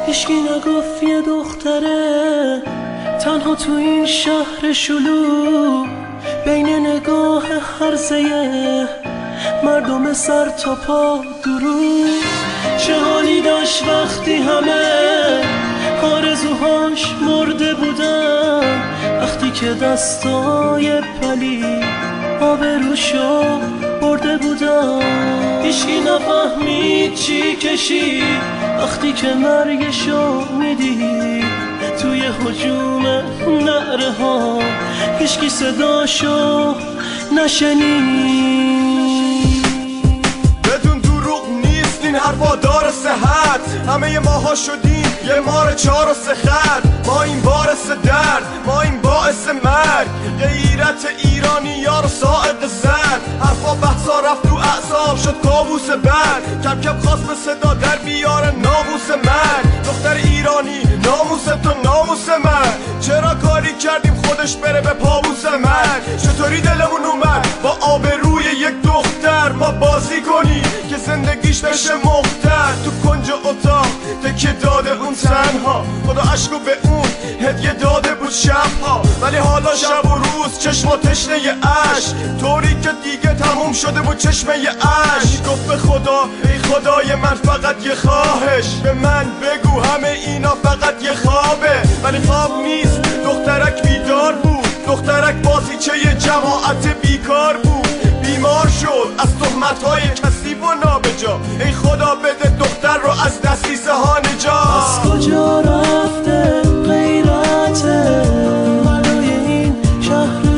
هیچکی نگفت یه دختره تنها تو این شهر شلوغ بین نگاه هرزه مردم سر تا پا درو. چه حالی داشت وقتی همه آرزوهاش مرده بودن، وقتی که دستای پلی آبروشو برده بودن. هیچکی نفهمید چی کشید وقتی که مرگشو میدید توی هجوم نعره ها، هیچکی صداشو نشنید. بدون دروغ نیست این حرفا دار صحت، همه ماها شدیم یه مار 4 و 3 خط. ما این باعث درد، ما این باعث مرگ، غیرت ایرانی یار ساعد زد. حرفا بحثا رفت تو اعصاب شد کابوس بد، کم کم خواست به صدا در بیاره ناموس من. دختر ایرانی ناموس تو ناموس من، چرا کاری کردیم خودش بره به پابوس من؟ چطوری دلمون اومد با آبروی یک دختر ما بازی کنی که زندگیش بشه مختر؟ تو کنج اتاق تکیه داده اون تنها، خدا عشقو به اون هدیه داده بود شبها. ولی حالا شب و روز چشم و تشنه عشق، طوری که دیگه تموم شده بود چشمه عشق. گفت به خدا ای خدای من فقط یه خواهش، به من بگو همه اینا فقط یه خوابه. ولی خواب نیست، دخترک بیدار بود، دخترک بازیچه یه جماعت بیکار بود. بیمار شد از تهمت‌های کثیف و نابجا، ای خدا بده دختر رو از دسیسه ها نجات. از کجا رفته غیرت مردای این شهر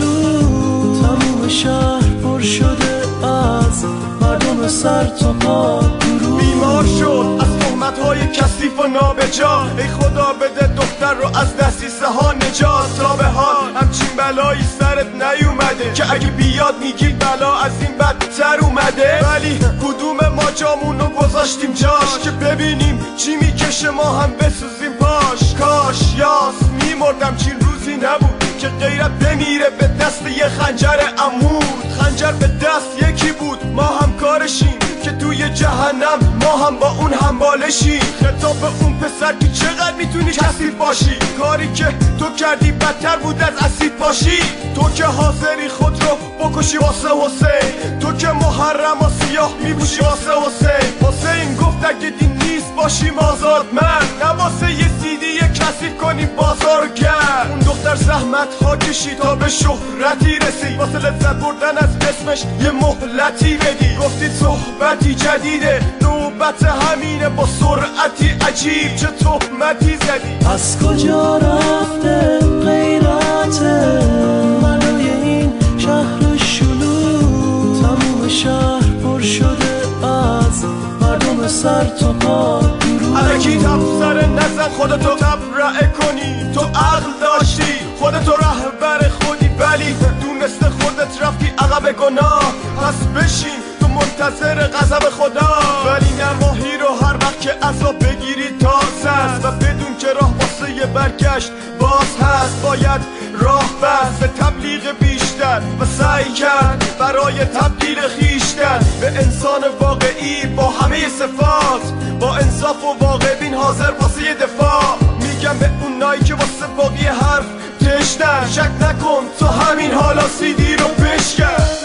شلوغ؟ تموم شهر پر شده از مردم سر تا پا درو. بیمار شد از تهمت‌های کثیف و نابجا، ای خدا بده دختر رو از دسیسه ها نجات. تا به حال همچین بلایی سرت نیومده که اگه بیاد میگی بلا از این بدتر اومده. ولی کدوم ما جامونو گذاشتیم جاش که ببینیم چی میکشه ما هم بسوزیم پاش؟ کاش یاس میمردم چین روزی نبود که غیرت بمیره به دست یه خنجر عمود. خنجر به دست یکی بود، ما هم کارشیم که توی جهنم ما هم با اون همبالشیم. خطاب به اون پسر که چقدر میتونی کثیف باشی، کاری که تو کردی بدتر بود از اسید باشی. تو که حاضری خود رو بکشی واسه حسین، تو که محرم و سیاه میپوشی واسه حسین. حسین گفت اگه دین نیست باشیم آزاد من، نه واسه یه سیدی کثیف کنیم بازار گرم. اون دختر زحمت ها کشید تا به شهرتی رسید، واسه لذت بردن از اسمش یه مهلتی بدی. گفتید صحبتی جدیده، نوبت همینه با سرعتی عجیب، چه تهمتی زدی؟ از کجا رفته غیرت مردای این شهر شلوغ؟ تموم شهر پر شده از مردم سر تا پا درو. الکی تبصره نزن خودتو تبرئه کنی، تو عقل داشتی خودتو رهبر خودی، ولی دونسته خودت رفتی عقب گناه. پس بشین تو منتظر غضب خدا، ولی نماهی رو هر وقت که عذاب بگیری تازه است و بدون که راه واسه یه برگشت باز هست. باید راه بست به تبلیغ بیشتر و سعی کرد برای تبدیل خیشتن به انسان واقعی با همه صفات، با انصاف و واقع بین حاضر واسه یه دفاع. میگم به اونایی که واسه باقی حرف تشنن، شک نکن تو همین حالا سیدی رو بشکن.